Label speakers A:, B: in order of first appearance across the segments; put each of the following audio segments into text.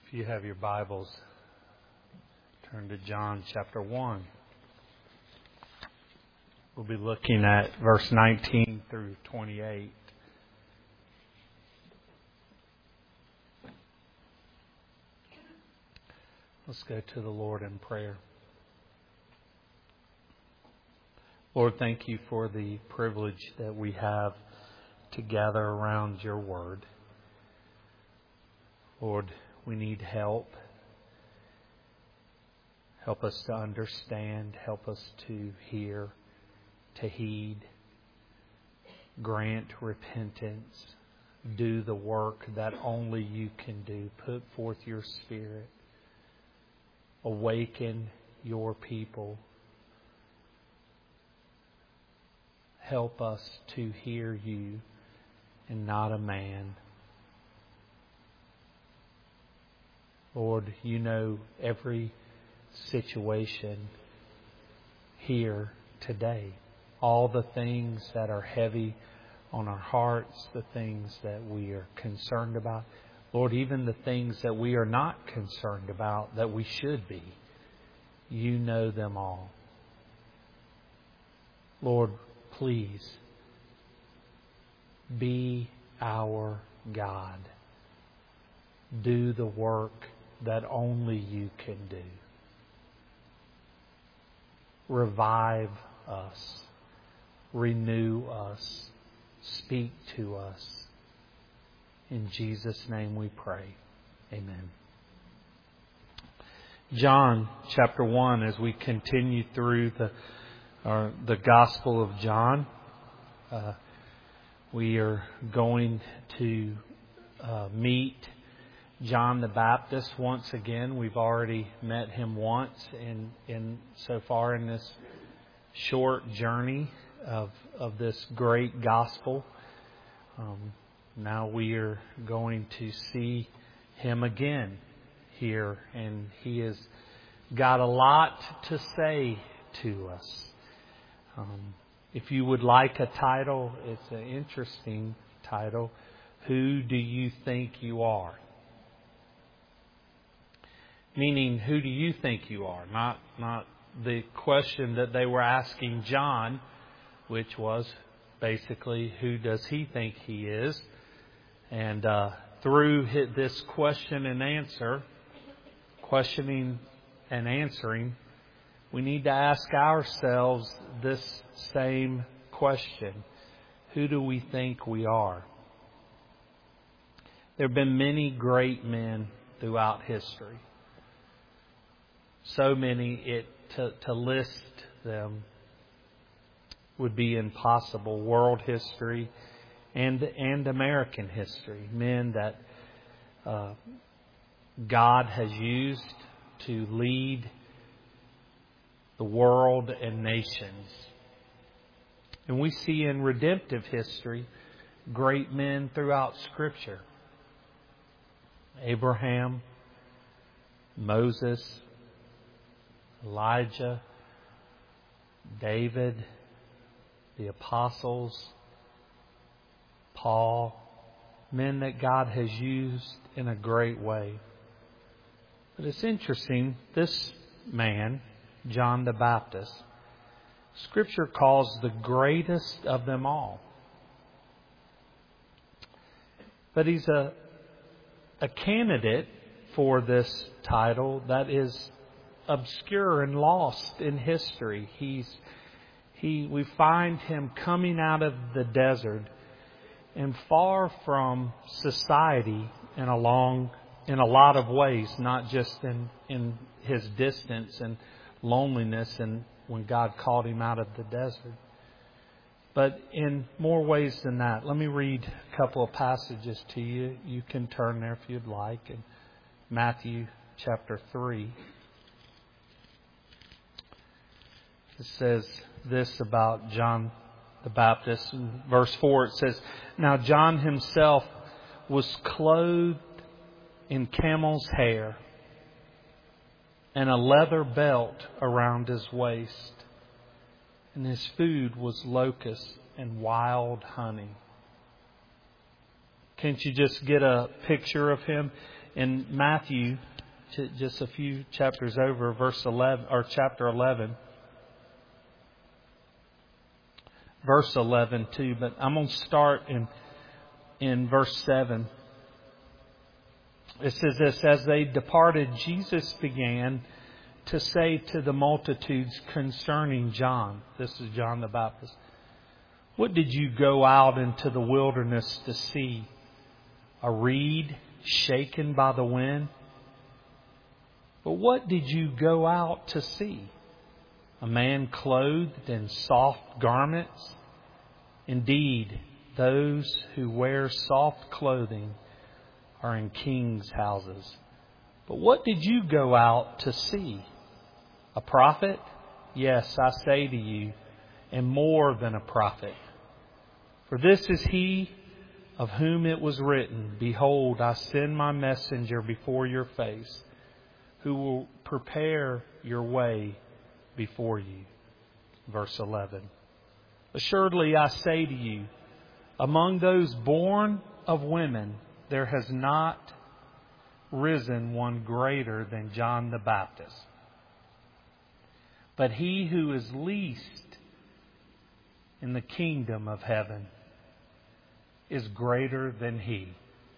A: If you have your Bibles, turn to John chapter 1. We'll be looking at verse 19 through 28. Let's go to the Lord in prayer. Lord, thank you for the privilege that we have to gather around your word. Lord, we need help. Help us to understand. Help us to hear, to heed. Grant repentance. Do the work that only you can do. Put forth your Spirit. Awaken your people. Help us to hear you and not a man. Lord, you know every situation here today. All the things that are heavy on our hearts, the things that we are concerned about. Lord, even the things that we are not concerned about, that we should be. You know them all. Lord, please be our God. Do the work that only you can do. Revive us. Renew us. Speak to us. In Jesus' name we pray. Amen. John chapter 1, as we continue through the Gospel of John, we are going to meet John the Baptist once again. We've already met him once in so far in this short journey of this great gospel. Now we are going to see him again here, and he has got a lot to say to us. If you would like a title, it's an interesting title. Who do you think you are? Meaning, who do you think you are? Not the question that they were asking John, which was basically, who does he think he is? And through this question and answer, questioning and answering, we need to ask ourselves this same question. Who do we think we are? There have been many great men throughout history. So many, to list them would be impossible. World history and American history. Men that God has used to lead the world and nations. And we see in redemptive history great men throughout Scripture. Abraham, Moses, Elijah, David, the apostles, Paul, men that God has used in a great way. But it's interesting, this man, John the Baptist, Scripture calls the greatest of them all. But he's a candidate for this title that is obscure and lost in history. We find him coming out of the desert and far from society in a lot of ways, not just in his distance and loneliness and when God called him out of the desert, but in more ways than that. Let me read a couple of passages to you. You can turn there if you'd like. In Matthew chapter 3. It says this about John the Baptist. In verse 4 it says, "Now John himself was clothed in camel's hair and a leather belt around his waist, and his food was locusts and wild honey." Can't you just get a picture of him? in Matthew, just a few chapters over, verse 11 or chapter 11, verse 11 too. But I'm going to start in verse 7. It says this: as they departed, Jesus began to say to the multitudes concerning John. This is John the Baptist. What did you go out into the wilderness to see? A reed shaken by the wind? But what did you go out to see? A man clothed in soft garments? Indeed, those who wear soft clothing are in kings' houses. But what did you go out to see? A prophet? Yes, I say to you, and more than a prophet. For this is he of whom it was written, Behold, I send my messenger before your face, who will prepare your way before you. Verse 11. Assuredly I say to you, among those born of women, there has not risen one greater than John the Baptist. But he who is least in the kingdom of heaven is greater than he.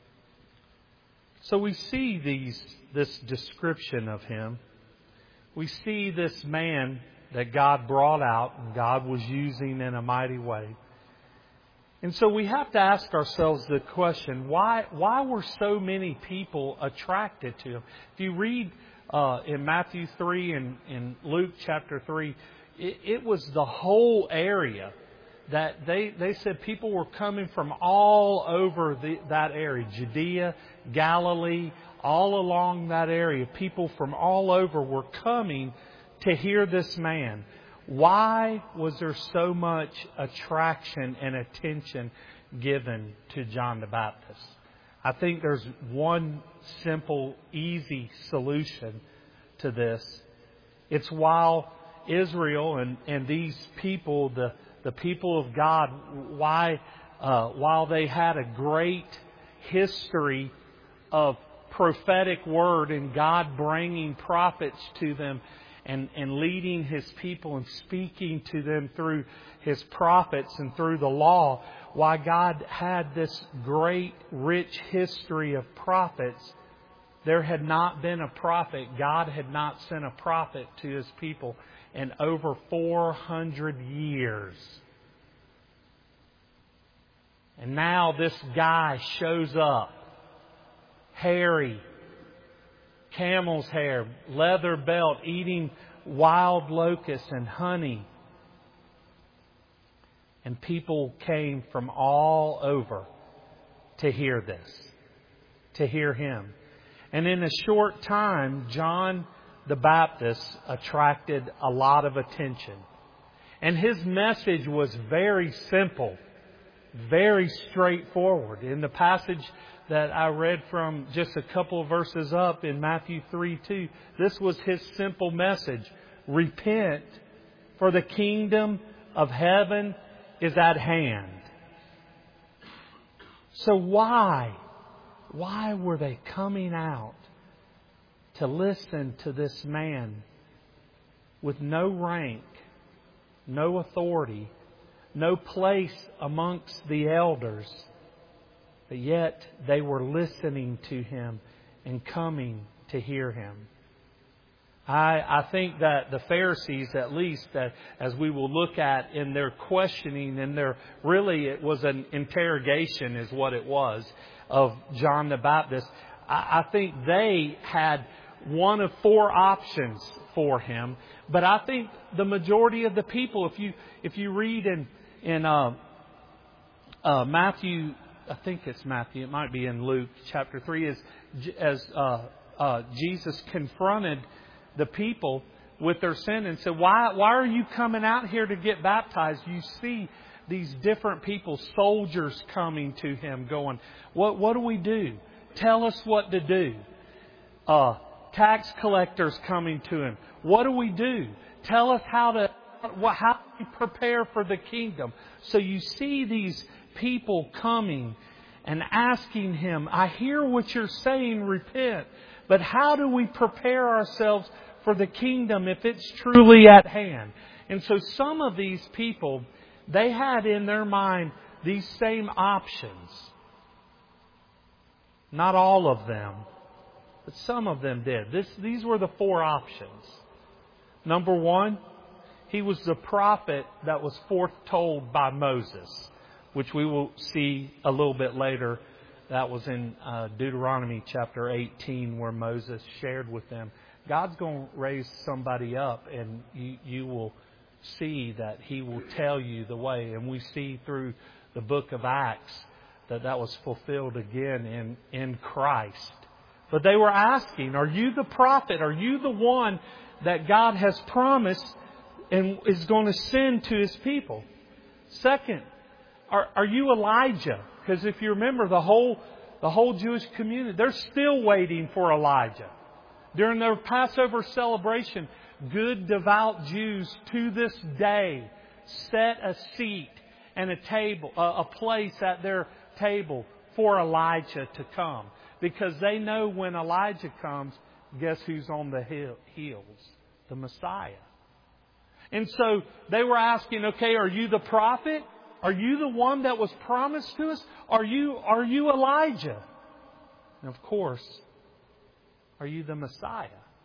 A: So we see this description of him. We see this man that God brought out and God was using in a mighty way. And so we have to ask ourselves the question, why were so many people attracted to him? If you read in Matthew 3 and in Luke chapter 3, it was the whole area that they said people were coming from all over that area. Judea, Galilee, all along that area. People from all over were coming to hear this man. Why was there so much attraction and attention given to John the Baptist? I think there's one simple, easy solution to this. It's while Israel and these people, the people of God, while they had a great history of prophetic word and God bringing prophets to them and leading His people and speaking to them through His prophets and through the law, why God had this great, rich history of prophets, there had not been a prophet. God had not sent a prophet to His people in over 400 years. And now this guy shows up. Hairy, camel's hair, leather belt, eating wild locusts and honey. And people came from all over to hear this, to hear him. And in a short time, John the Baptist attracted a lot of attention. And his message was very simple, very straightforward. In the passage that I read from just a couple of verses up in Matthew 3:2, this was his simple message. Repent, for the kingdom of heaven is at hand. So why were they coming out to listen to this man with no rank, no authority, no place amongst the elders? But yet they were listening to him and coming to hear him. I think that the Pharisees, at least, that as we will look at in their questioning, and it was an interrogation is what it was, of John the Baptist. I think they had one of four options for him. But I think the majority of the people, if you read in Matthew, I think it's Matthew, it might be in Luke chapter 3, as Jesus confronted the people with their sin and said, why are you coming out here to get baptized? You see these different people, soldiers coming to him going, what do we do? Tell us what to do. Tax collectors coming to him. What do we do? Tell us how do we prepare for the kingdom? So you see these people coming and asking Him, I hear what you're saying, repent. But how do we prepare ourselves for the kingdom if it's truly at hand? And so some of these people, they had in their mind these same options. Not all of them, but some of them did. These were the 4 options. Number 1, he was the prophet that was foretold by Moses, which we will see a little bit later. That was in Deuteronomy chapter 18, where Moses shared with them, God's going to raise somebody up, and you will see that He will tell you the way. And we see through the book of Acts that was fulfilled again in Christ. But they were asking, are you the prophet? Are you the one that God has promised and is going to send to His people? Second, are you Elijah? Because if you remember, the whole Jewish community, they're still waiting for Elijah. During their Passover celebration, good, devout Jews to this day set a seat and a table, a place at their table for Elijah to come. Because they know when Elijah comes, guess who's on the heels? The Messiah. And so they were asking, okay, are you the prophet? Are you the one that was promised to us? Are you Elijah? And of course, are you the Messiah?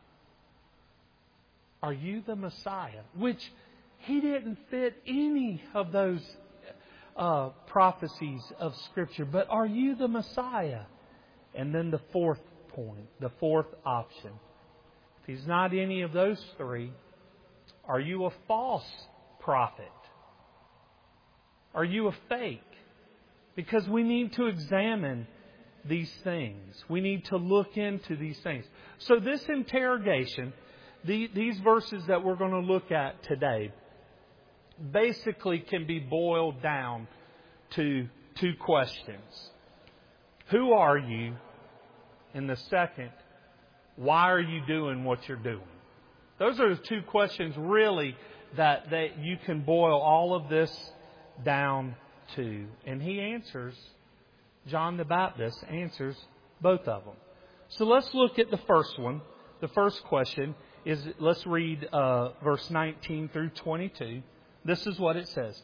A: Are you the Messiah? Which He didn't fit any of those prophecies of Scripture. But are you the Messiah? And then the 4th point, the 4th option. If He's not any of those 3, are you a false prophet? Are you a fake? Because we need to examine these things. We need to look into these things. So this interrogation, these verses that we're going to look at today, basically can be boiled down to 2 questions. Who are you? And the second, why are you doing what you're doing? Those are the 2 questions really that you can boil all of this down to. And he answers, John the Baptist answers both of them. So let's look at the first one. The first question is, let's read verse 19 through 22. This is what it says.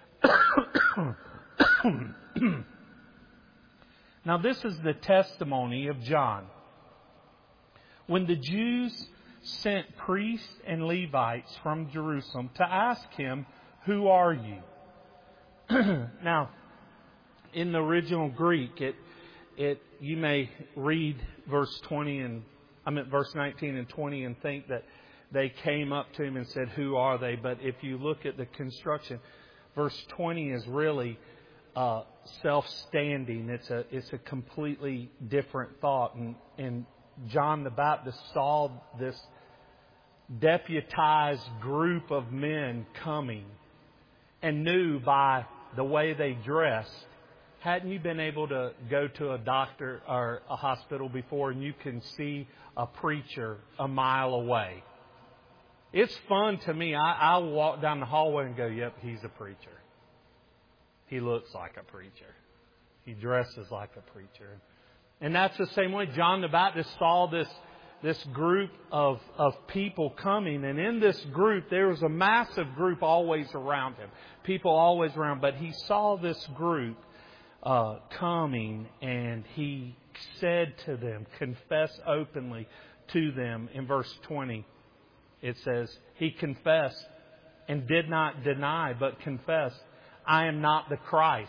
A: Now this is the testimony of John. When the Jews sent priests and Levites from Jerusalem to ask him, who are you? Now, in the original Greek, you may read verse 19 and 20 and think that they came up to him and said, who are they? But if you look at the construction, verse 20 is really self-standing. It's a completely different thought. And John the Baptist saw this deputized group of men coming and knew by the way they dressed. Hadn't you been able to go to a doctor or a hospital before and you can see a preacher a mile away? It's fun to me. I walk down the hallway and go, yep, he's a preacher. He looks like a preacher. He dresses like a preacher. And that's the same way John the Baptist saw this group of people coming. And in this group, there was a massive group always around him. People always around. But he saw this group coming, and he said to them, confessed openly to them. In verse 20, it says, he confessed and did not deny, but confessed, I am not the Christ.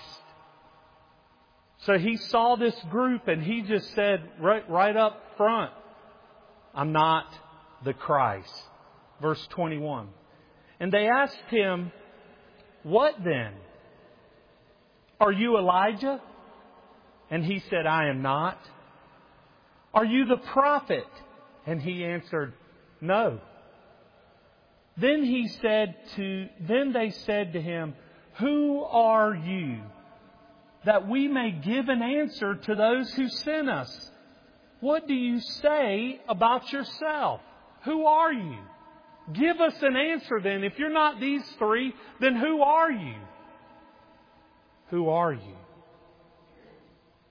A: So he saw this group and he just said right up front, I'm not the Christ. Verse 21. And they asked him, what then? Are you Elijah? And he said, I am not. Are you the prophet? And he answered, no. Then they said to him, who are you? That we may give an answer to those who sent us. What do you say about yourself? Who are you? Give us an answer then. If you're not these 3, then who are you? Who are you?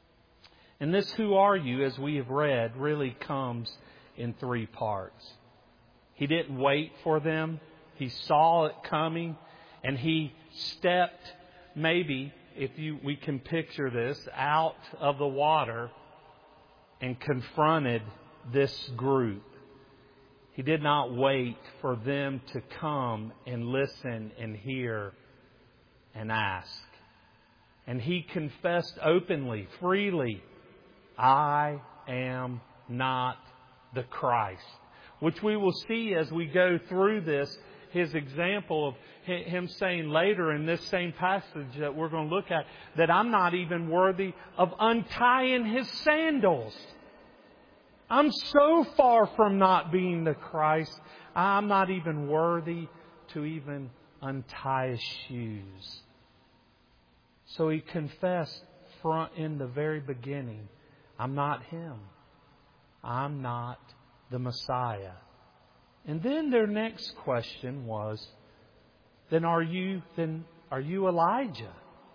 A: And this "who are you," as we have read, really comes in three parts. He didn't wait for them. He saw it coming, and He stepped, maybe, we can picture this, out of the water and confronted this group. He did not wait for them to come and listen and hear and ask. And He confessed openly, freely, "I am not the Christ." Which we will see as we go through this, His example of Him saying later in this same passage that we're going to look at, that I'm not even worthy of untying His sandals. I'm so far from not being the Christ, I'm not even worthy to even untie His shoes. So He confessed in the very beginning, I'm not Him. I'm not the Messiah. And then their next question was, then are you Elijah?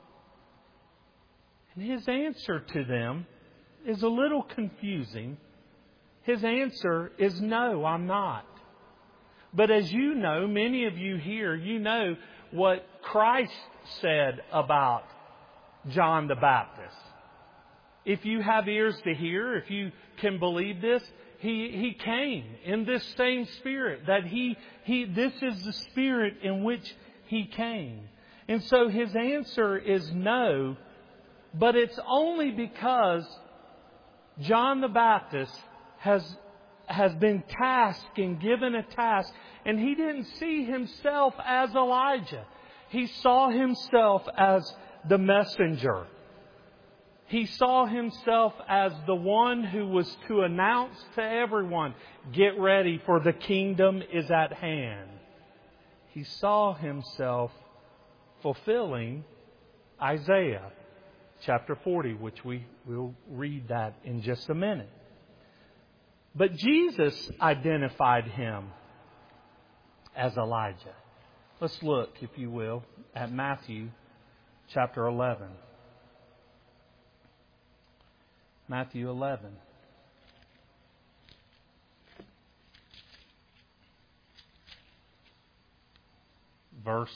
A: And His answer to them is a little confusing. His answer is, no, I'm not. But as you know, many of you here, you know what Christ said about John the Baptist. If you have ears to hear, if you can believe this, He came in this same Spirit. That this is the Spirit in which He came. And so His answer is no, but it's only because John the Baptist has been tasked and given a task, and he didn't see himself as Elijah. He saw himself as the messenger. He saw himself as the one who was to announce to everyone, get ready, for the kingdom is at hand. He saw himself fulfilling Isaiah chapter 40, which we will read that in just a minute. But Jesus identified Him as Elijah. Let's look, if you will, at Matthew chapter 11. Matthew 11. Verse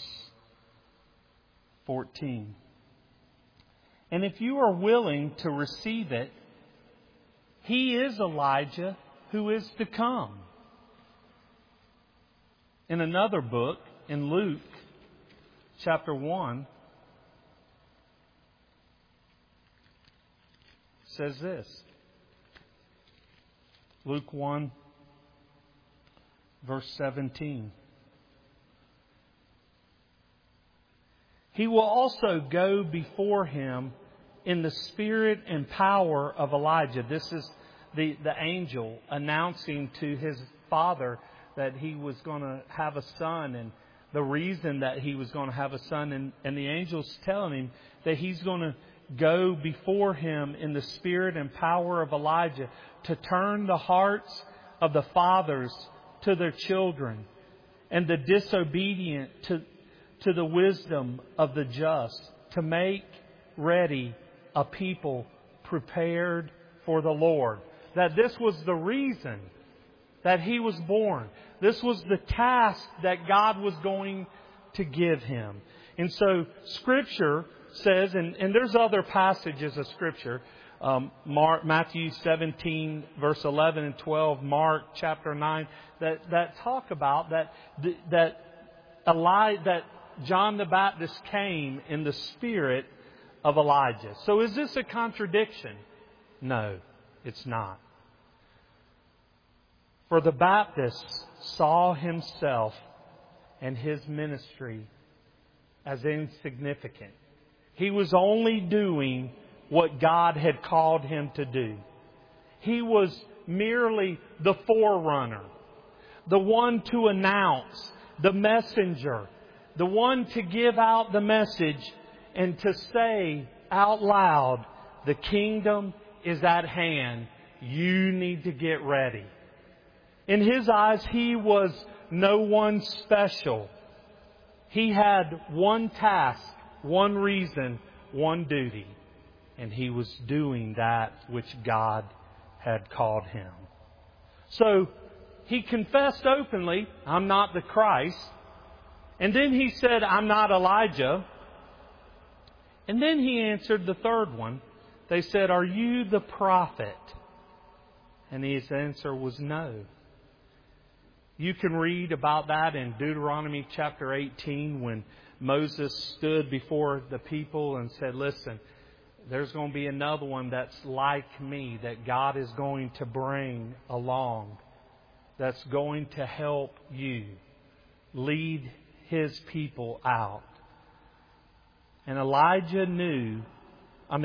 A: 14. And if you are willing to receive it, He is Elijah who is to come. In another book, in Luke chapter 1, says this. Luke 1, verse 17. He will also go before Him in the spirit and power of Elijah. This is the angel announcing to his father that he was going to have a son, and the reason that he was going to have a son. And the angel's telling him that he's going to go before him in the spirit and power of Elijah to turn the hearts of the fathers to their children and the disobedient to the wisdom of the just, to make ready a people prepared for the Lord. That this was the reason that He was born. This was the task that God was going to give Him. And so Scripture says, and there's other passages of Scripture, Matthew 17, verse 11 and 12, Mark chapter 9, that talk about that John the Baptist came in the spirit of Elijah. So is this a contradiction? No, it's not. For the Baptist saw himself and his ministry as insignificant. He was only doing what God had called him to do. He was merely the forerunner, the one to announce, the messenger, the one to give out the message and to say out loud, the kingdom is at hand. You need to get ready. In his eyes, he was no one special. He had one task, one reason, one duty. and he was doing that which God had called him. So he confessed openly, I'm not the Christ. And then he said, I'm not Elijah. And then he answered the third one. They said, are you the prophet? And his answer was no. You can read about that in Deuteronomy chapter 18 when Moses stood before the people and said, listen, there's going to be another one that's like me that God is going to bring along, that's going to help you lead His people out. And Elijah knew, John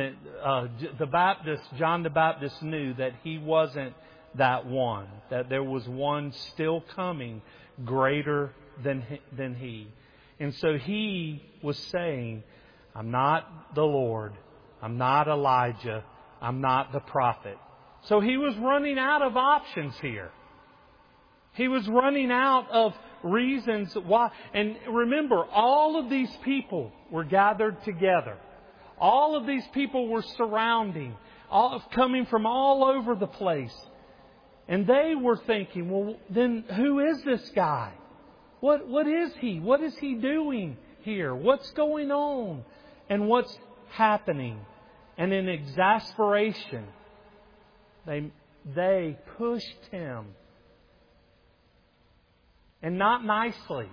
A: the Baptist knew that he wasn't that one, that there was one still coming greater than he. And so he was saying, I'm not the Lord, I'm not Elijah, I'm not the prophet. So he was running out of options here. He was running out of reasons why. And remember, all of these people were gathered together. All of these people were surrounding, coming from all over the place. And they were thinking, well, then who is this guy? What is he? What is he doing here? What's going on? And what's happening? And in exasperation, they pushed him. And not nicely.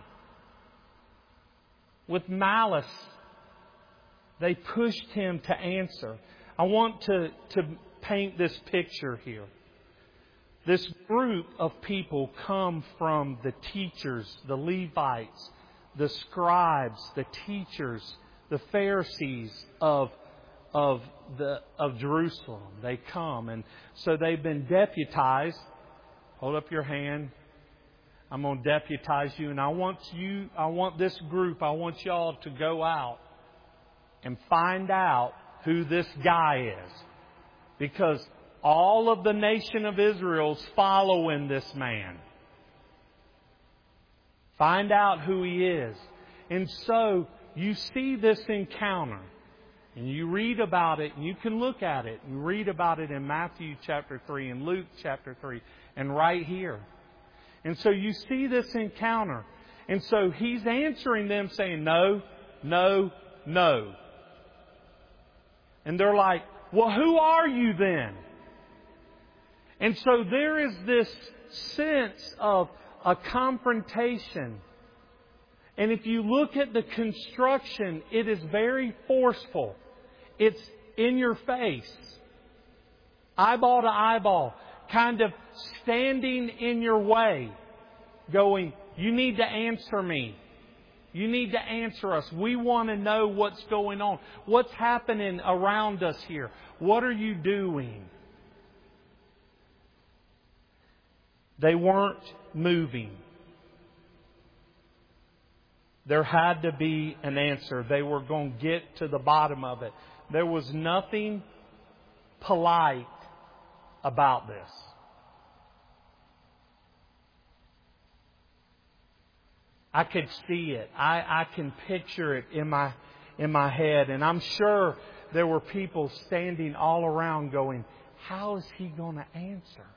A: With malice, they pushed him to answer. I want to paint this picture here. This group of people come from the teachers, the Levites, the scribes, the teachers, the Pharisees of Jerusalem. They come, and so they've been deputized. Hold up your hand. I'm going to deputize you, and I want this group, I want y'all to go out and find out who this guy is. Because all of the nation of Israel's following this man. Find out who he is. And so you see this encounter. And you read about it, and you can look at it. You read about it in Matthew chapter 3 and Luke chapter 3 and right here. And so you see this encounter. And so he's answering them saying, no, no, no. And they're like, well, who are you then? And so there is this sense of a confrontation. And if you look at the construction, it is very forceful. It's in your face. Eyeball to eyeball. Kind of standing in your way. Going, you need to answer me. You need to answer us. We want to know what's going on. What's happening around us here? What are you doing? They weren't moving. There had to be an answer. They were going to get to the bottom of it. There was nothing polite about this. I could see it. I can picture it in my head. And I'm sure there were people standing all around going, how is he going to answer?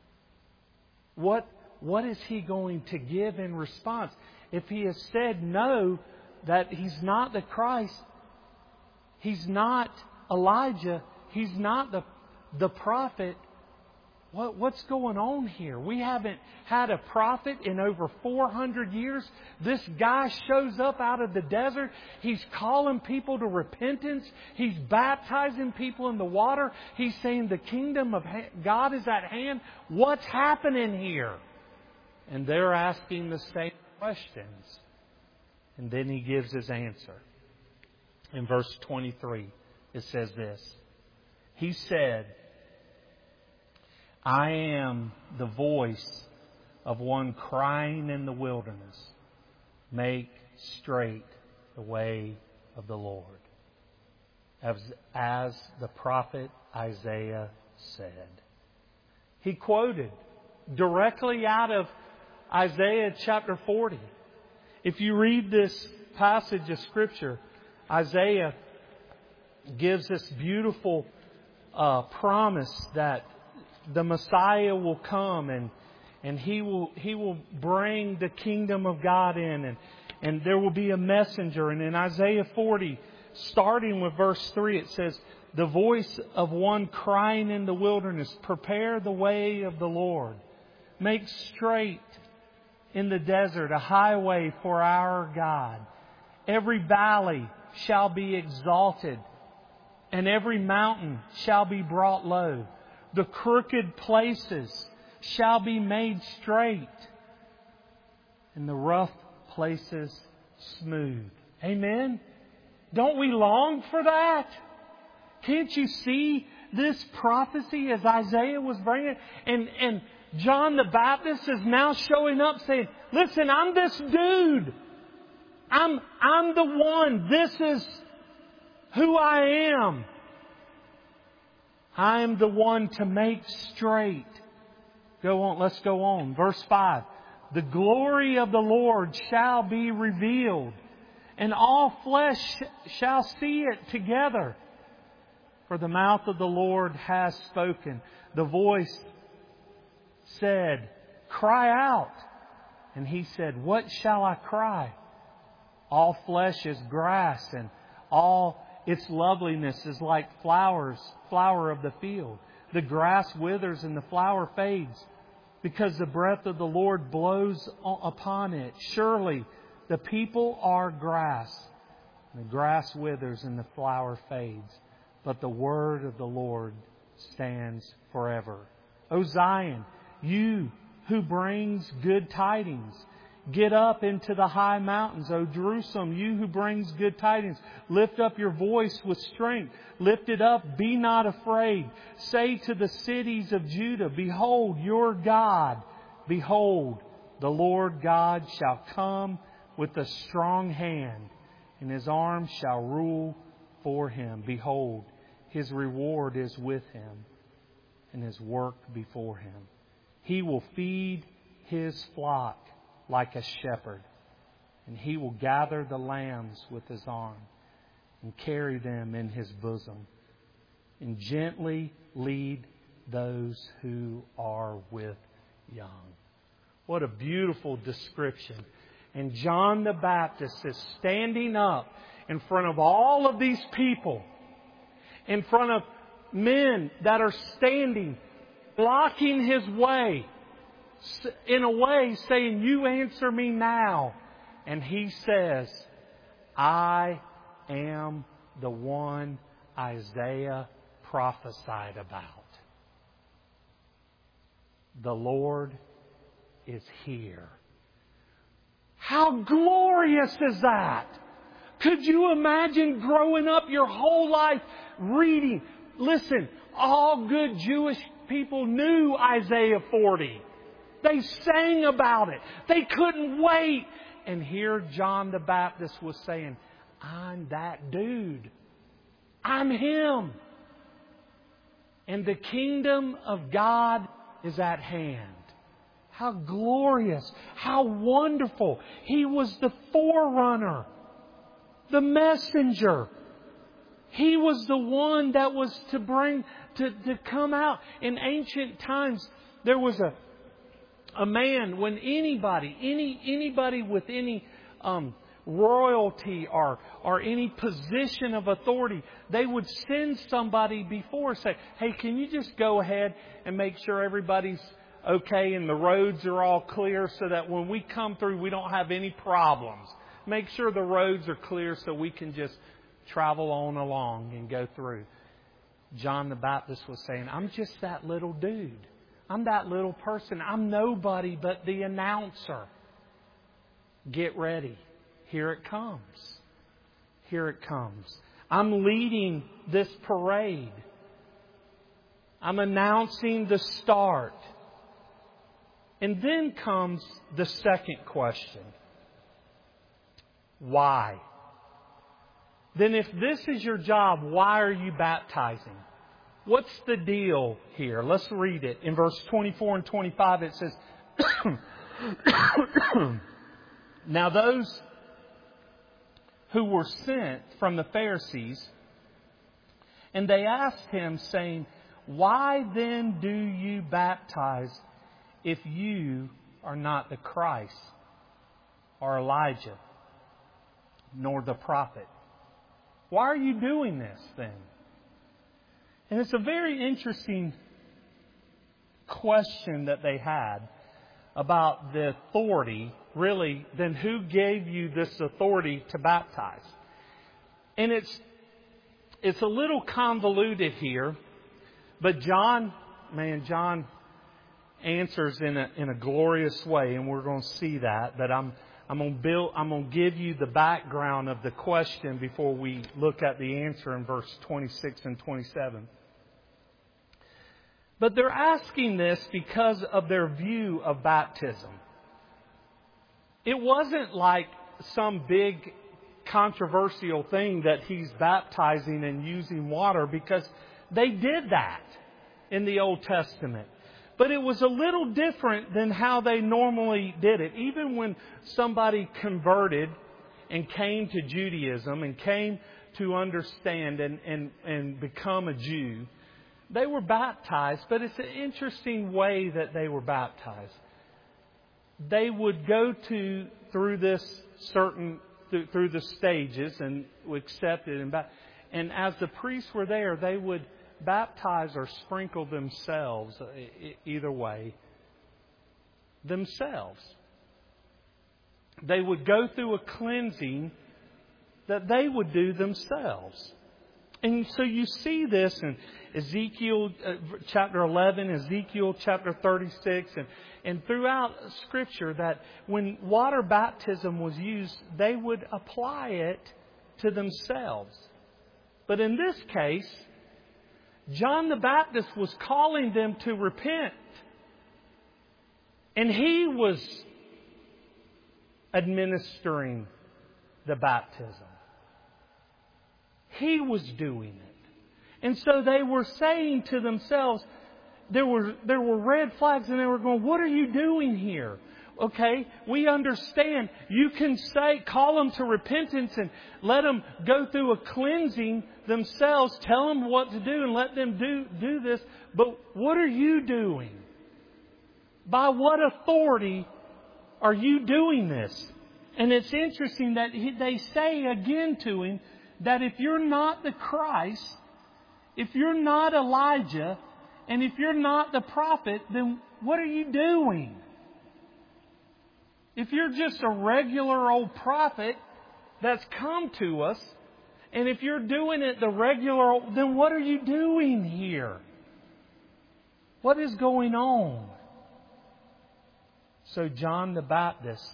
A: What is he going to give in response? If he has said no, that he's not the Christ, he's not Elijah, he's not the prophet, what's going on here? We haven't had a prophet in over 400 years. This guy shows up out of the desert. He's calling people to repentance. He's baptizing people in the water. He's saying the kingdom of God is at hand. What's happening here? And they're asking the same questions. And then he gives his answer. In verse 23, it says this. He said, I am the voice of one crying in the wilderness, make straight the way of the Lord. As the prophet Isaiah said. He quoted directly out of Isaiah chapter 40. If you read this passage of Scripture, Isaiah gives this beautiful promise that the Messiah will come and He will bring the kingdom of God in, and there will be a messenger. And in Isaiah 40, starting with verse 3, it says, "The voice of one crying in the wilderness, prepare the way of the Lord. Make straight in the desert a highway for our God. Every valley shall be exalted, and every mountain shall be brought low. The crooked places shall be made straight, and the rough places smooth." Amen? Don't we long for that? Can't you see this prophecy as Isaiah was bringing it? And John the Baptist is now showing up saying, listen, I'm this dude. I'm the one. This is who I am. I am the one to make straight. Go on, let's go on. Verse 5. "The glory of the Lord shall be revealed, and all flesh shall see it together. For the mouth of the Lord has spoken. The voice said, 'Cry out.' And He said, 'What shall I cry?' All flesh is grass, and all its loveliness is like flower of the field. The grass withers and the flower fades, because the breath of the Lord blows upon it. Surely the people are grass. The grass withers and the flower fades, but the word of the Lord stands forever. O Zion, you who brings good tidings, get up into the high mountains. O Jerusalem, you who brings good tidings, lift up your voice with strength. Lift it up, be not afraid. Say to the cities of Judah, behold your God. Behold, the Lord God shall come with a strong hand, and His arm shall rule for Him. Behold, His reward is with Him, and His work before Him. He will feed His flock like a shepherd, and He will gather the lambs with His arm and carry them in His bosom, and gently lead those who are with young." What a beautiful description. And John the Baptist is standing up in front of all of these people, in front of men that are standing, blocking his way, in a way saying, "You answer me now." And he says, "I am the one Isaiah prophesied about. The Lord is here." How glorious is that? Could you imagine growing up your whole life reading? Listen, all good Jewish people knew Isaiah 40. They sang about it. They couldn't wait. And here John the Baptist was saying, "I'm that dude. I'm him. And the kingdom of God is at hand." How glorious. How wonderful. He was the forerunner, the messenger. He was the one that was to bring, to come out. In ancient times, there was a man, when anybody with any royalty or any position of authority, they would send somebody before, say, "Hey, can you just go ahead and make sure everybody's okay and the roads are all clear so that when we come through we don't have any problems. Make sure the roads are clear so we can just travel on along and go through." John the Baptist was saying, "I'm just that little dude. I'm that little person. I'm nobody but the announcer. Get ready. Here it comes. Here it comes. I'm leading this parade. I'm announcing the start." And then comes the second question. Why? Then if this is your job, why are you baptizing? What's the deal here? Let's read it. In verse 24 and 25 it says, "Now those who were sent from the Pharisees And they asked him, saying, "Why then do you baptize if you are not the Christ, or Elijah, nor the prophet? Why are you doing this then?" And it's a very interesting question that they had about the authority, really, then who gave you this authority to baptize? And it's a little convoluted here, but John answers in a glorious way, and we're going to see that. But I'm going to give you the background of the question before we look at the answer in verse 26 and 27. But they're asking this because of their view of baptism. It wasn't like some big controversial thing that he's baptizing and using water, because they did that in the Old Testament. But it was a little different than how they normally did it. Even when somebody converted and came to Judaism and came to understand and become a Jew, they were baptized, but it's an interesting way that they were baptized. They would go through the stages and accept it, and as the priests were there, they would baptize or sprinkle themselves, either way, themselves. They would go through a cleansing that they would do themselves. And so you see this in Ezekiel chapter 11, Ezekiel chapter 36, and throughout Scripture, that when water baptism was used, they would apply it to themselves. But in this case, John the Baptist was calling them to repent. And he was administering the baptism. He was doing it. And so they were saying to themselves, there were red flags, and they were going, "What are you doing here? Okay, we understand. You can call them to repentance and let them go through a cleansing themselves. Tell them what to do and let them do this. But what are you doing? By what authority are you doing this?" And it's interesting that they say again to him that if you're not the Christ, if you're not Elijah, and if you're not the prophet, then what are you doing? If you're just a regular old prophet that's come to us, and if you're doing it the regular, then what are you doing here? What is going on? So John the Baptist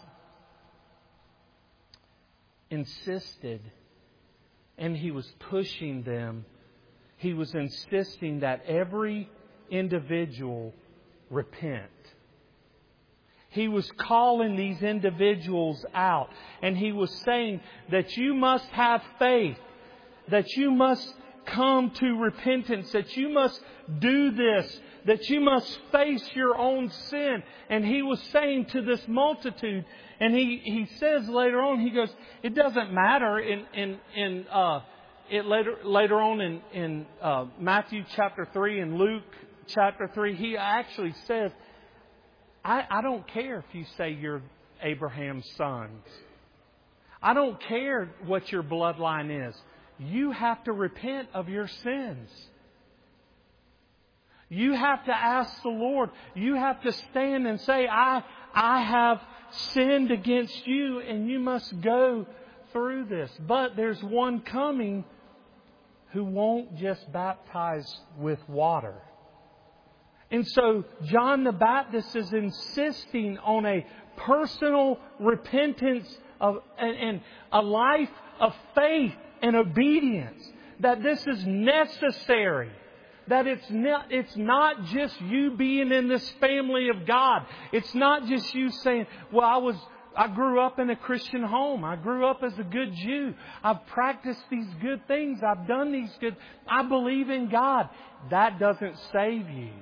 A: insisted, and he was pushing them. He was insisting that every individual repent. He was calling these individuals out, and he was saying that you must have faith, that you must come to repentance, that you must do this, that you must face your own sin. And he was saying to this multitude, and he says later on, he goes, it doesn't matter later on in Matthew chapter 3 and Luke chapter 3, he actually says, I don't care if you say you're Abraham's sons. I don't care what your bloodline is. You have to repent of your sins. You have to ask the Lord. You have to stand and say, I have sinned against you, and you must go through this. But there's one coming who won't just baptize with water. And so John the Baptist is insisting on a personal repentance and a life of faith and obedience. That this is necessary. That it's not just you being in this family of God. It's not just you saying, well, I grew up in a Christian home. I grew up as a good Jew. I've practiced these good things. I've done these good. I believe in God. That doesn't save you.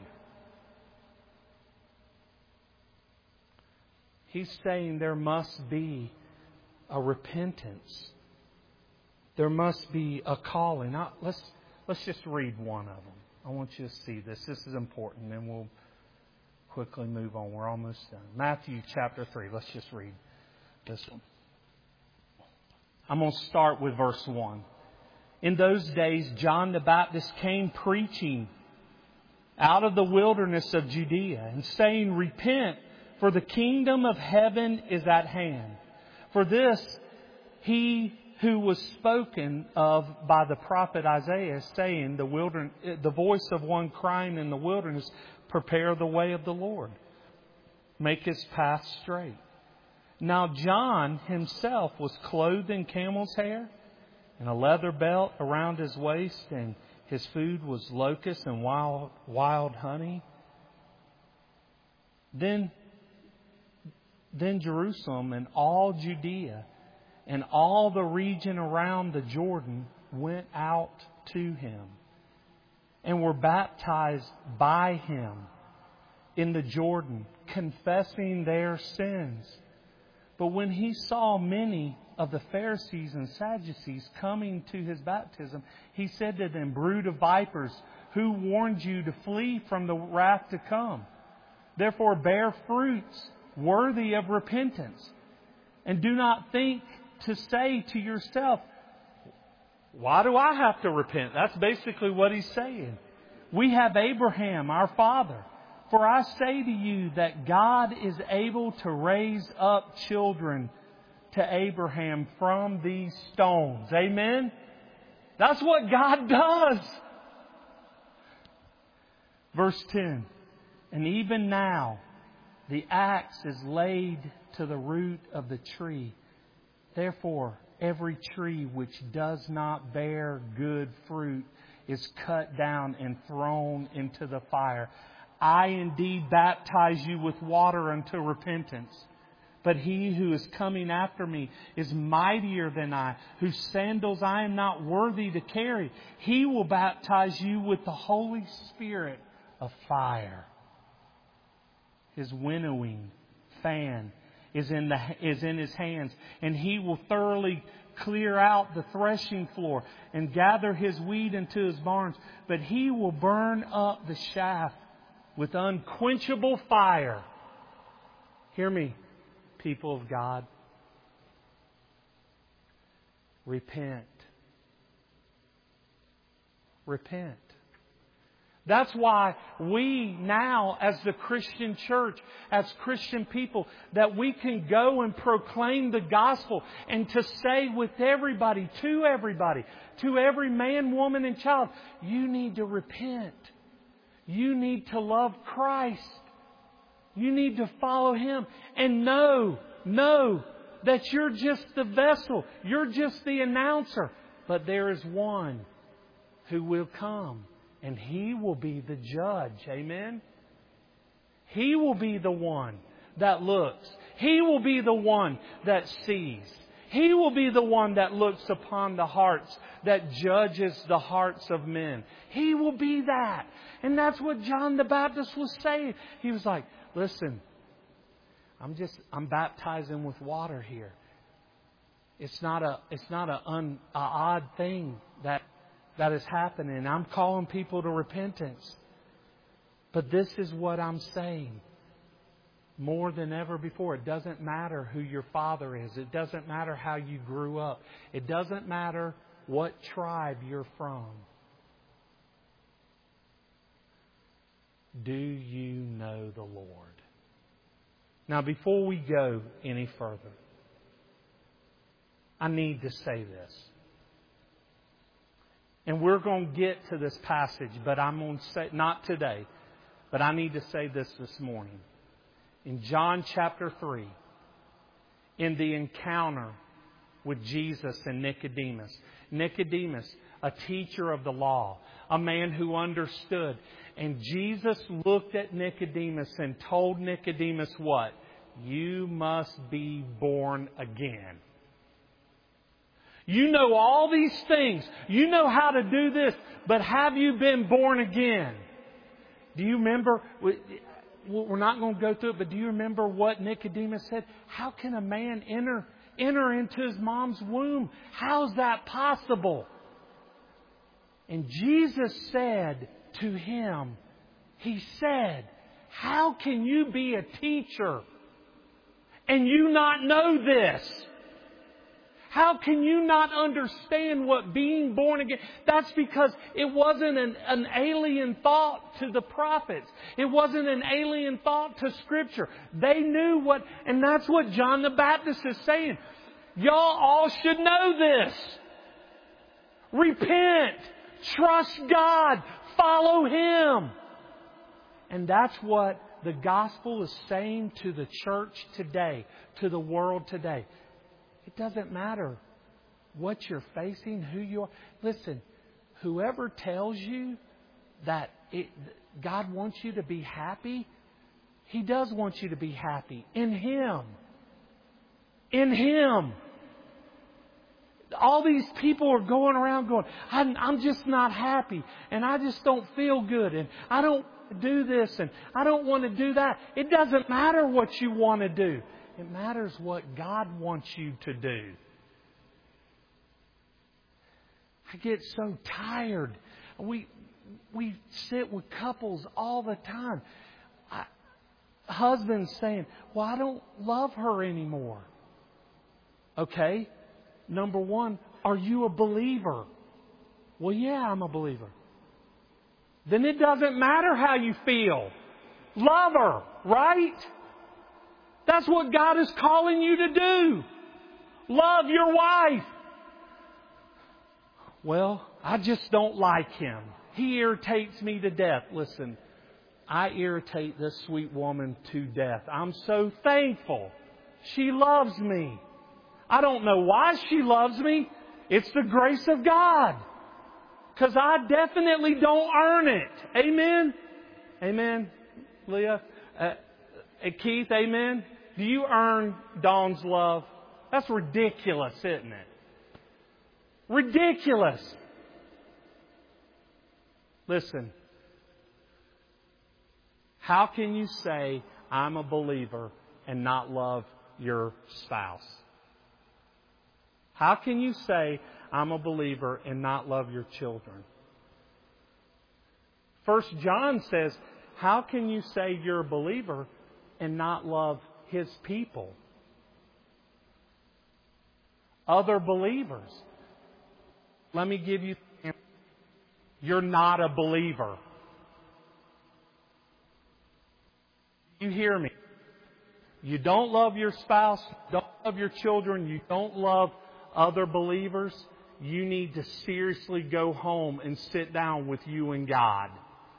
A: He's saying there must be a repentance. There must be a calling. Now, let's Let's just read one of them. I want you to see this. This is important, and we'll quickly move on. We're almost done. Matthew chapter 3. Let's just read this one. I'm going to start with verse 1. In those days, John the Baptist came preaching out of the wilderness of Judea and saying, Repent, for the kingdom of heaven is at hand. For this, he who was spoken of by the prophet Isaiah, saying, the voice of one crying in the wilderness, Prepare the way of the Lord. Make His path straight. Now John himself was clothed in camel's hair and a leather belt around his waist, and his food was locusts and wild honey. Then Jerusalem and all Judea and all the region around the Jordan went out to him and were baptized by him in the Jordan, confessing their sins. But when he saw many of the Pharisees and Sadducees coming to his baptism, he said to them, Brood of vipers, who warned you to flee from the wrath to come? Therefore bear fruits worthy of repentance. And do not think to say to yourself, why do I have to repent? That's basically what he's saying. We have Abraham, our father. For I say to you that God is able to raise up children to Abraham from these stones. Amen? That's what God does. Verse 10. And even now the axe is laid to the root of the tree. Therefore, every tree which does not bear good fruit is cut down and thrown into the fire. I indeed baptize you with water unto repentance. But He who is coming after me is mightier than I, whose sandals I am not worthy to carry. He will baptize you with the Holy Spirit of fire. His winnowing fan is in His hands, and He will thoroughly clear out the threshing floor and gather His wheat into His barns. But He will burn up the chaff with unquenchable fire. Hear me, people of God. Repent. Repent. That's why we now, as the Christian church, as Christian people, that we can go and proclaim the gospel and to say with everybody, to every man, woman, and child, you need to repent. You need to love Christ. You need to follow Him. And know that you're just the vessel. You're just the announcer. But there is one who will come. And He will be the judge. Amen? He will be the one that looks. He will be the one that sees. He will be the one that looks upon the hearts, that judges the hearts of men. He will be that. And that's what John the Baptist was saying. He was like, listen, I'm baptizing with water here. It's not an odd thing that is happening. I'm calling people to repentance. But this is what I'm saying. More than ever before, it doesn't matter who your father is. It doesn't matter how you grew up. It doesn't matter what tribe you're from. Do you know the Lord? Now, before we go any further, I need to say this. And we're going to get to this passage, but I'm going to say, not today, but I need to say this morning. In John chapter 3, in the encounter with Jesus and Nicodemus. Nicodemus, a teacher of the law, a man who understood. And Jesus looked at Nicodemus and told Nicodemus what? You must be born again. You know all these things. You know how to do this. But have you been born again? Do you remember? We're not going to go through it, but do you remember what Nicodemus said? How can a man enter into his mom's womb? How's that possible? And Jesus said to him, He said, how can you be a teacher and you not know this? How can you not understand what being born again? That's because it wasn't an alien thought to the prophets. It wasn't an alien thought to Scripture. They knew what, and that's what John the Baptist is saying. Y'all all should know this. Repent. Trust God. Follow Him. And that's what the gospel is saying to the church today, to the world today. It doesn't matter what you're facing, who you are. Listen, whoever tells you that God wants you to be happy, He does want you to be happy in Him. In Him. All these people are going around going, I'm just not happy, and I just don't feel good, and I don't do this, and I don't want to do that. It doesn't matter what you want to do. It matters what God wants you to do. I get so tired. We sit with couples all the time. Husbands saying, well, I don't love her anymore. Okay. Number one, are you a believer? Well, yeah, I'm a believer. Then it doesn't matter how you feel. Love her, right? That's what God is calling you to do. Love your wife. Well, I just don't like him. He irritates me to death. Listen, I irritate this sweet woman to death. I'm so thankful. She loves me. I don't know why she loves me. It's the grace of God. Because I definitely don't earn it. Amen? Amen, Leah? Keith, amen? Do you earn Dawn's love? That's ridiculous, isn't it? Ridiculous. Listen. How can you say, I'm a believer, and not love your spouse? How can you say, I'm a believer, and not love your children? 1 John says, how can you say you're a believer and not love His people? Other believers. Let me give you an answer. You're not a believer. You hear me? You don't love your spouse, you don't love your children, you don't love other believers. You need to seriously go home and sit down with you and God.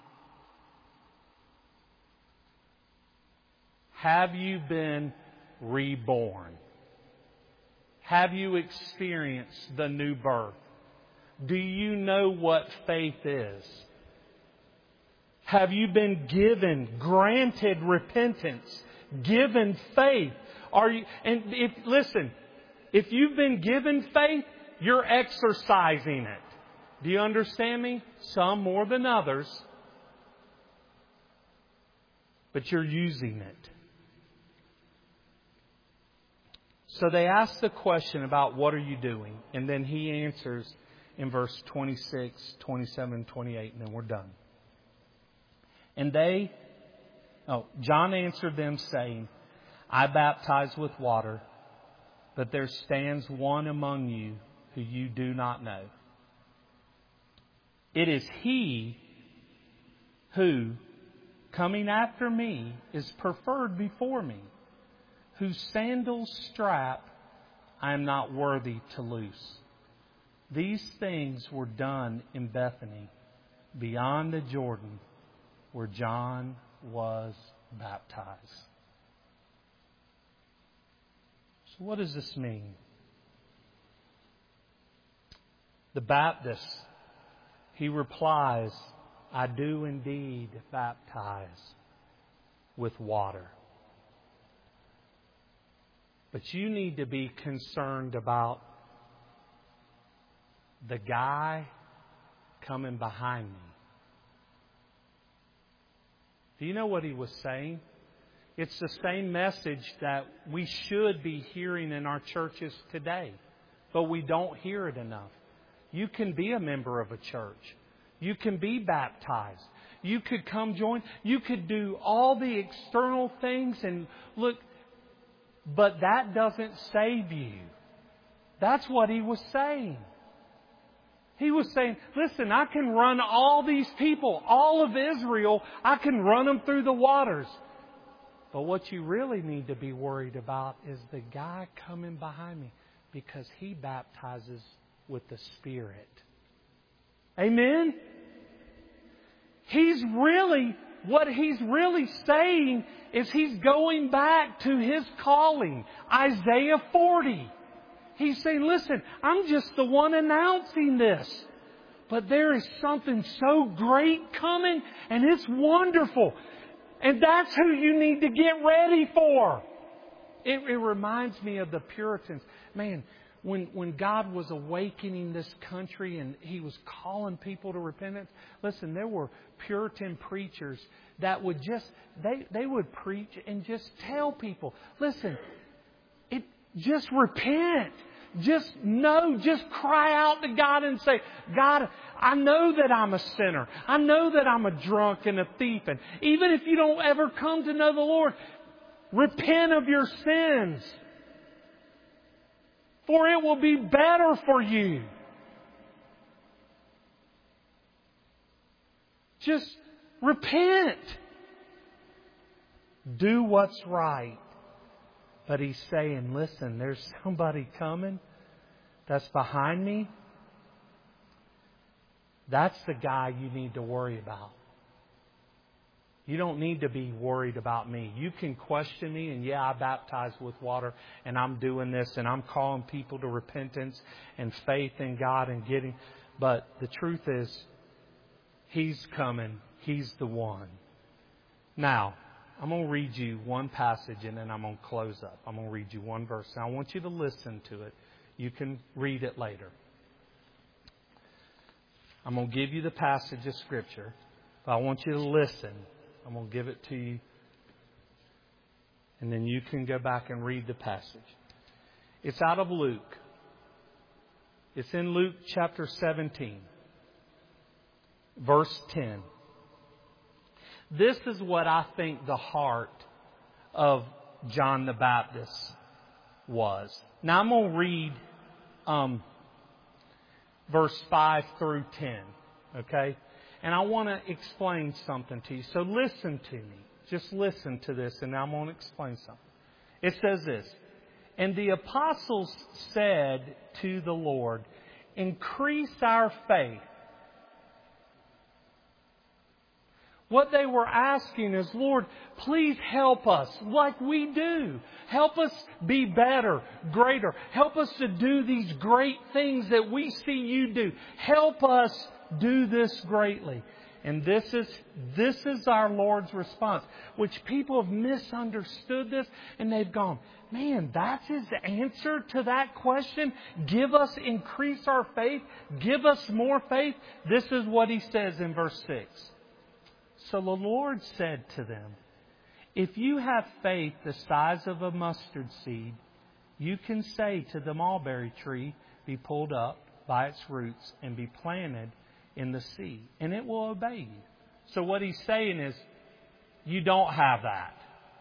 A: Have you been reborn? Have you experienced the new birth? Do you know what faith is? Have you been granted repentance, given faith? Listen, if you've been given faith, you're exercising it. Do you understand me? Some more than others. But you're using it. So they ask the question about what are you doing? And then he answers in verse 26, 27, 28, and then we're done. And John answered them saying, I baptize with water, but there stands one among you who you do not know. It is He who, coming after me, is preferred before me, whose sandals strap I am not worthy to loose. These things were done in Bethany, beyond the Jordan, where John was baptized. So what does this mean? The Baptist, he replies, I do indeed baptize with water. But you need to be concerned about the guy coming behind me. Do you know what he was saying? It's the same message that we should be hearing in our churches today, but we don't hear it enough. You can be a member of a church. You can be baptized. You could come join. You could do all the external things and look, but that doesn't save you. That's what he was saying. He was saying, listen, I can run all these people, all of Israel, I can run them through the waters. But what you really need to be worried about is the guy coming behind me, because he baptizes with the Spirit. Amen? What he's really saying is he's going back to his calling. Isaiah 40. He's saying, listen, I'm just the one announcing this. But there is something so great coming, and it's wonderful. And that's who you need to get ready for. It reminds me of the Puritans. Man, when God was awakening this country and He was calling people to repentance, listen, there were Puritan preachers that would they would preach and just tell people, listen, just repent. Just cry out to God and say, God, I know that I'm a sinner. I know that I'm a drunk and a thief. And even if you don't ever come to know the Lord, repent of your sins. For it will be better for you. Just repent. Do what's right. But He's saying, listen, there's somebody coming that's behind me. That's the guy you need to worry about. You don't need to be worried about me. You can question me, and I baptize with water, and I'm doing this, and I'm calling people to repentance and faith in God and getting. But the truth is, He's coming. He's the one. Now, I'm going to read you one passage and then I'm going to close up. I'm going to read you one verse. Now, I want you to listen to it. You can read it later. I'm going to give you the passage of Scripture, but I want you to listen. I'm going to give it to you. And then you can go back and read the passage. It's out of Luke. It's in Luke chapter 17, verse 10. This is what I think the heart of John the Baptist was. Now I'm going to read verse 5 through 10. Okay? And I want to explain something to you. So listen to me. Just listen to this and I'm going to explain something. It says this. And the apostles said to the Lord, increase our faith. What they were asking is, Lord, please help us like we do. Help us be better, greater. Help us to do these great things that we see you do. Help us do this greatly. And this is our Lord's response, which people have misunderstood this and they've gone, man, that's His answer to that question. Increase our faith. Give us more faith. This is what He says in verse 6. So the Lord said to them, if you have faith the size of a mustard seed, you can say to the mulberry tree, be pulled up by its roots and be planted in the sea, and it will obey you. So what He's saying is, you don't have that.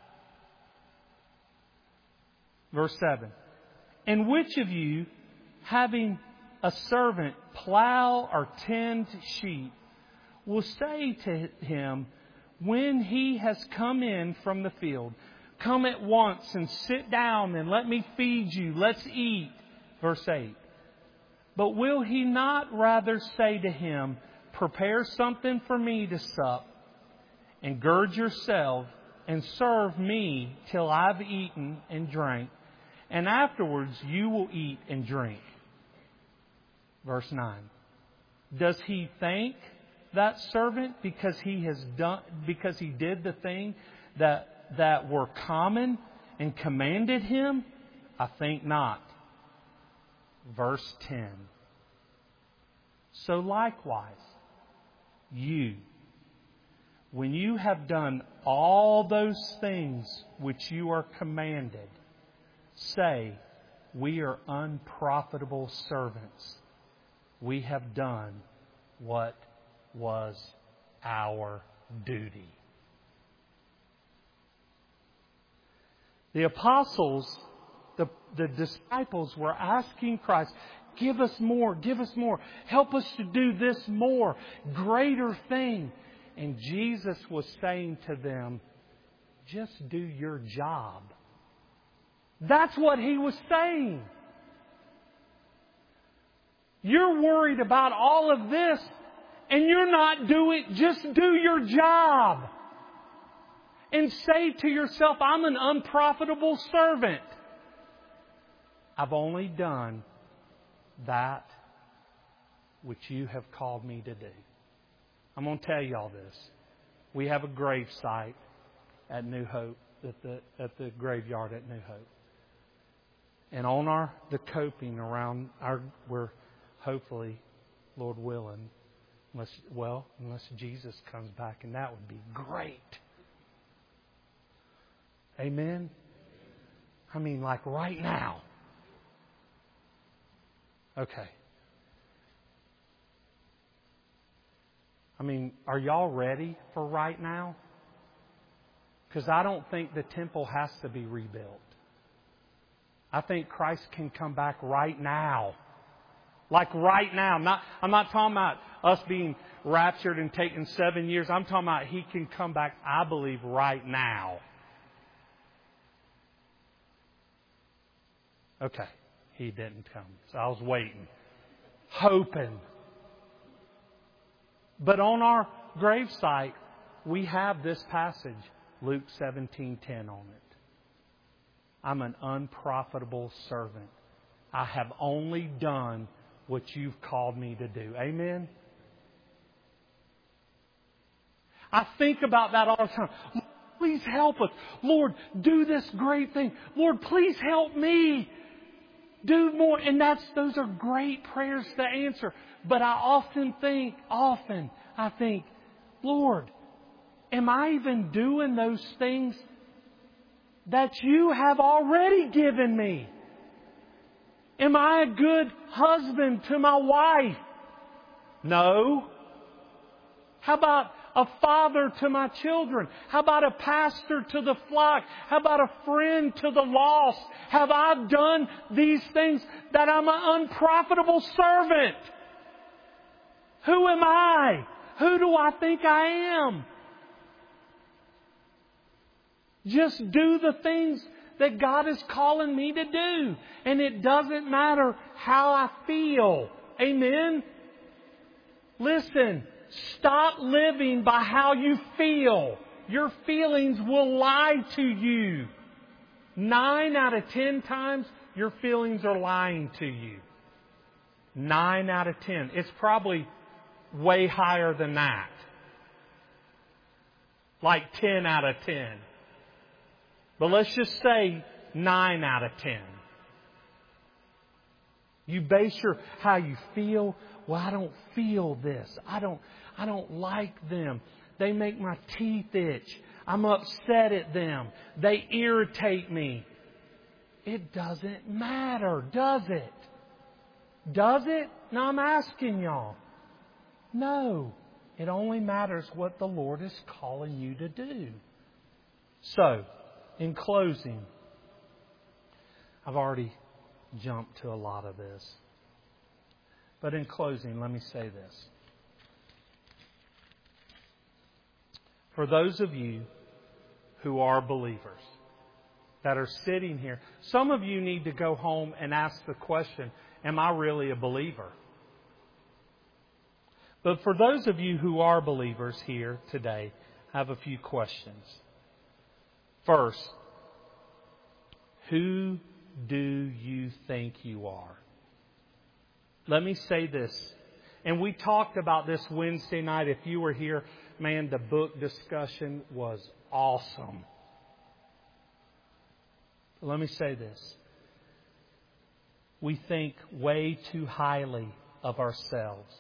A: Verse 7. And which of you, having a servant plow or tend sheep, will say to him, when he has come in from the field, come at once and sit down and let me feed you. Let's eat. Verse 8. But will he not rather say to him, prepare something for me to sup, and gird yourself and serve me till I've eaten and drank, and afterwards you will eat and drink. Verse 9. Does he thank that servant because he did the thing that were common and commanded him? I think not. Verse 10. So likewise, you, when you have done all those things which you are commanded, say, we are unprofitable servants. We have done what was our duty. The apostles, the disciples were asking Christ, give us more, give us more. Help us to do this more, greater thing. And Jesus was saying to them, just do your job. That's what He was saying. You're worried about all of this and you're not doing, just do your job. And say to yourself, I'm an unprofitable servant. I've only done that which you have called me to do. I'm going to tell you all this. We have a grave site at New Hope, at the graveyard at New Hope. And on the coping around we're hopefully, Lord willing, unless Jesus comes back, and that would be great. Amen? I mean, like right now. Okay. I mean, are y'all ready for right now? Because I don't think the temple has to be rebuilt. I think Christ can come back right now. Like right now. I'm not talking about us being raptured and taking 7 years. I'm talking about He can come back, I believe, right now. Okay. He didn't come. So I was waiting. Hoping. But on our gravesite, we have this passage, Luke 17:10 on it. I'm an unprofitable servant. I have only done what you've called me to do. Amen? I think about that all the time. Lord, please help us. Lord, do this great thing. Lord, please help me. Do more. And those are great prayers to answer. But I often think, Lord, am I even doing those things that you have already given me? Am I a good husband to my wife? No. How about a father to my children? How about a pastor to the flock? How about a friend to the lost? Have I done these things that I'm an unprofitable servant? Who am I? Who do I think I am? Just do the things that God is calling me to do. And it doesn't matter how I feel. Amen? Listen, stop living by how you feel. Your feelings will lie to you. 9 out of 10 times, your feelings are lying to you. 9 out of 10. It's probably way higher than that. Like 10 out of 10. But let's just say 9 out of 10. You base how you feel. Well, I don't feel this. I don't like them. They make my teeth itch. I'm upset at them. They irritate me. It doesn't matter, does it? Does it? No, I'm asking y'all. No. It only matters what the Lord is calling you to do. So, in closing, I've already jumped to a lot of this. But in closing, let me say this. For those of you who are believers that are sitting here, some of you need to go home and ask the question, am I really a believer? But for those of you who are believers here today, I have a few questions. First, who do you think you are? Let me say this. And we talked about this Wednesday night. If you were here, man, the book discussion was awesome. Let me say this. We think way too highly of ourselves.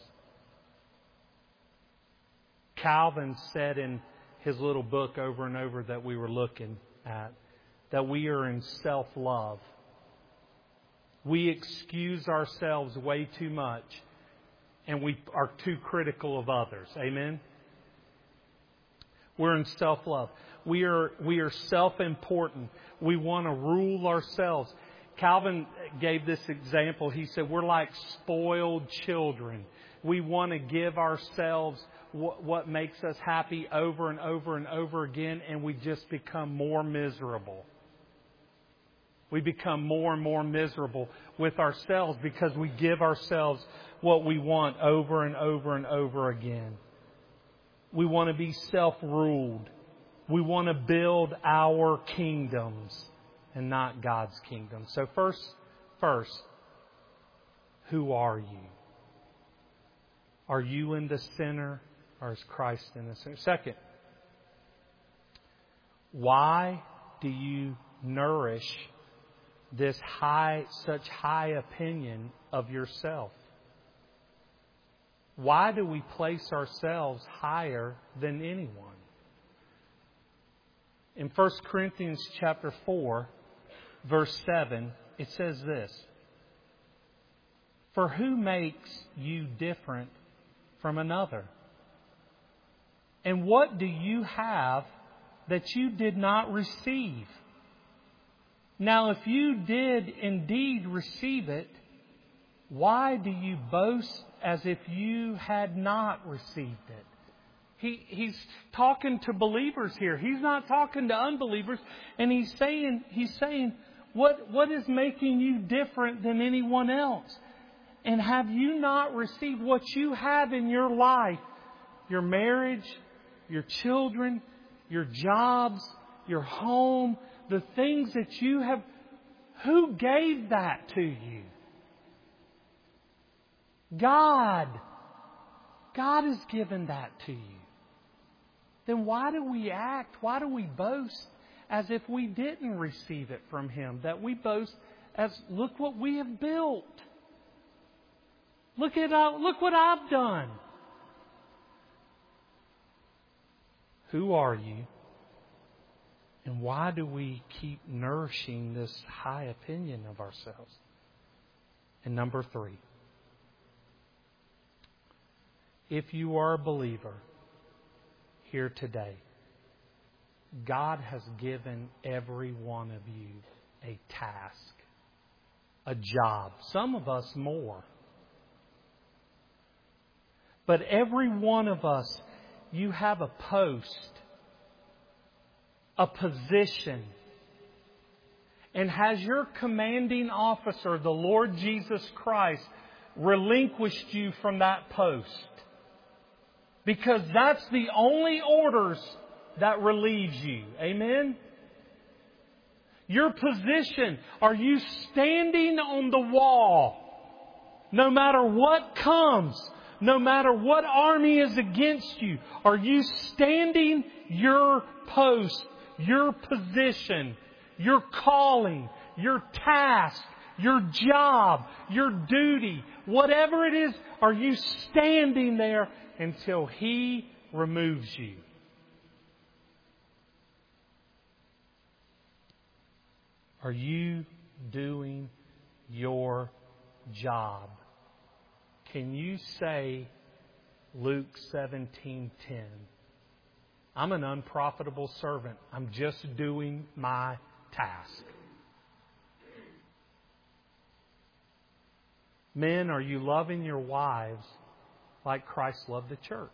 A: Calvin said in his little book over and over that we were looking at, that we are in self-love. We excuse ourselves way too much and we are too critical of others. Amen? We're in self-love. We are self-important. We want to rule ourselves. Calvin gave this example. He said, we're like spoiled children. We want to give ourselves what makes us happy over and over and over again, and we just become more miserable. We become more and more miserable with ourselves because we give ourselves what we want over and over and over again. We want to be self-ruled. We want to build our kingdoms and not God's kingdom. So first, who are you? Are you in the center or is Christ in the center? Second, why do you nourish such high opinion of yourself? Why do we place ourselves higher than anyone? In 1 Corinthians chapter 4, verse 7, it says this, "For who makes you different from another? And what do you have that you did not receive? Now, if you did indeed receive it, why do you boast as if you had not received it?" He's talking to believers here. He's not talking to unbelievers. And he's saying, what is making you different than anyone else? And have you not received what you have in your life? Your marriage, your children, your jobs, your home, the things that you have. Who gave that to you? God. God has given that to you. Then why do we act? Why do we boast as if we didn't receive it from Him? That we boast as, look what we have built. Look what I've done. Who are you? And why do we keep nourishing this high opinion of ourselves? And number 3, if you are a believer here today, God has given every one of you a task, a job. Some of us more. But every one of us, you have a post, a position. And has your commanding officer, the Lord Jesus Christ, relinquished you from that post? Because that's the only orders that relieves you. Amen? Your position. Are you standing on the wall? No matter what comes, no matter what army is against you, are you standing your post, your position, your calling, your task, your job, your duty, whatever it is, are you standing there until He removes you? Are you doing your job? Can you say Luke 17:10? I'm an unprofitable servant. I'm just doing my task. Men, are you loving your wives like Christ loved the church?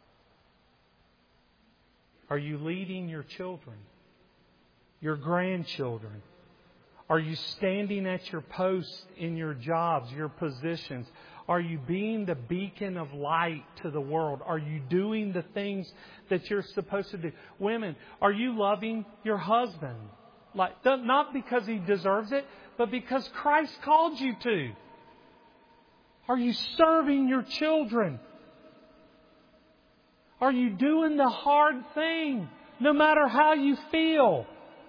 A: Are you leading your children, your grandchildren? Are you standing at your posts in your jobs, your positions? Are you being the beacon of light to the world? Are you doing the things that you're supposed to do? Women, are you loving your husband? Not because he deserves it, but because Christ called you to. Are you serving your children? Are you doing the hard thing, no matter how you feel?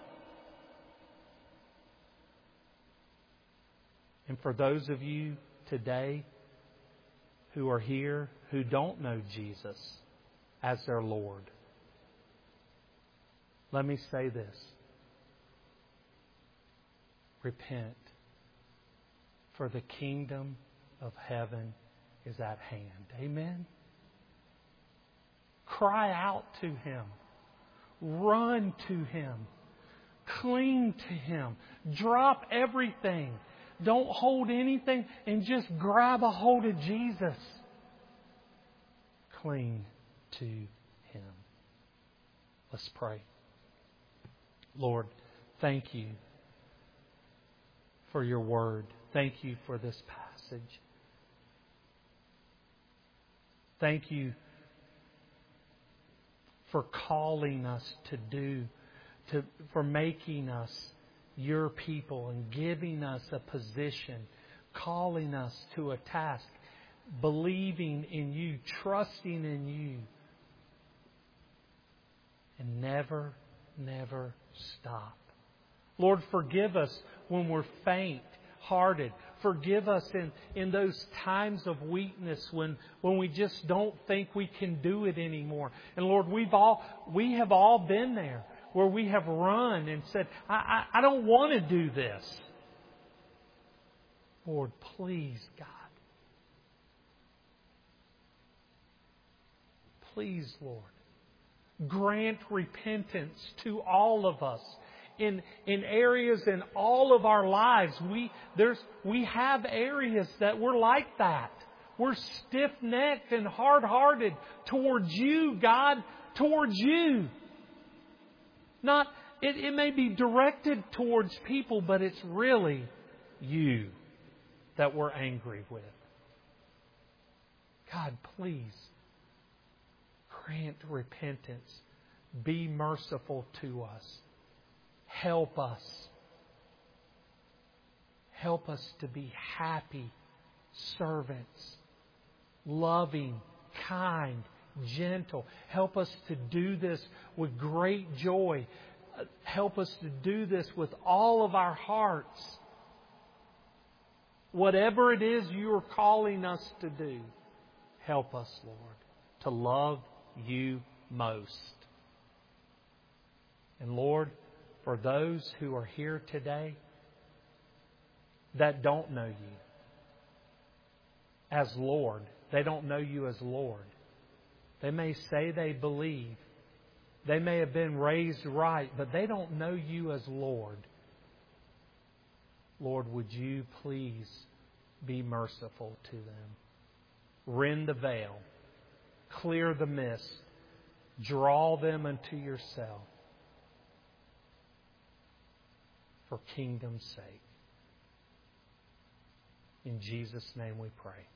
A: And for those of you today who are here who don't know Jesus as their Lord, let me say this. Repent, for the kingdom of heaven is at hand. Amen? Cry out to Him. Run to Him. Cling to Him. Drop everything. Don't hold anything and just grab a hold of Jesus. Cling to Him. Let's pray. Lord, thank You for Your Word. Thank You for this passage. Thank You for calling us for making us Your people and giving us a position, calling us to a task, believing in You, trusting in You, and never stop. Lord, forgive us when we're faint-hearted. Forgive us in those times of weakness when we just don't think we can do it anymore. And Lord, we have all been there where we have run and said, I don't want to do this. Lord, please, God. Please, Lord. Grant repentance to all of us in areas in all of our lives. We have areas that we're like that. We're stiff-necked and hard-hearted towards You, God, towards You. It may be directed towards people, but it's really You that we're angry with. God, please grant repentance. Be merciful to us. Help us. Help us to be happy servants, loving, kind, gentle. Help us to do this with great joy. Help us to do this with all of our hearts. Whatever it is You are calling us to do, help us, Lord, to love You most. And Lord, for those who are here today that don't know You as Lord, they don't know You as Lord. They may say they believe. They may have been raised right, but they don't know You as Lord. Lord, would You please be merciful to them? Rend the veil. Clear the mist. Draw them unto Yourself. For kingdom's sake. In Jesus' name we pray.